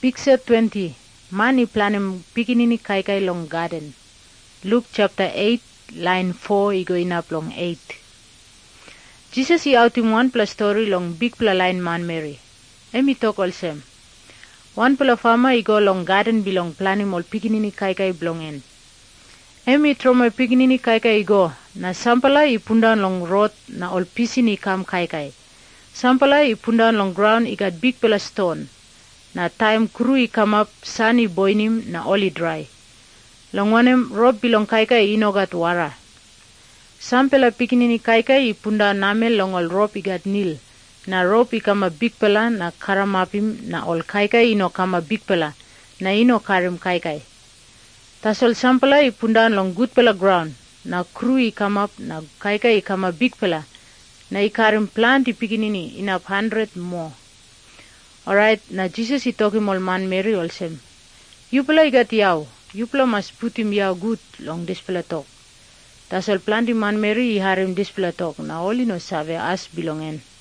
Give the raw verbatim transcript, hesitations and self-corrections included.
Picture twenty. Mani planem pikinini kai kai long garden. Luke chapter eight, line four, igo inap long eight. Jesus i out him one plus story long big pla line man Mary. Emi talk olsem. One pla farmer igo long garden bilong planim ol pikinini kai kai blong en. Emi troma pikinini kai kai igo. Na sampala i pundan long road na ol pisini kam kai kai. Sampala i pundan long ground i got big pla stone. Na time kru i come up sunny boinim na oli dry. Longwanem rob bilong kai kai inogat wara. Sampela pikinini kai kai i punda namel long ol rob igat nil. Na rob i kama big pela na karamapim na ol kai kai ino kama big pela na ino karim kai kai. Tasol sampela i pundan long good pela ground. Na kru i come up na kai kai i kama big pela na i karim plant i pikinini inap hundred more. Alright, na Jesus i toki mol man Mary olsem. You pala igat yaw. You pala must put him yaw good long this pala talk. Tasol planti man Mary i harim this pala talk na oli no save as bilongen.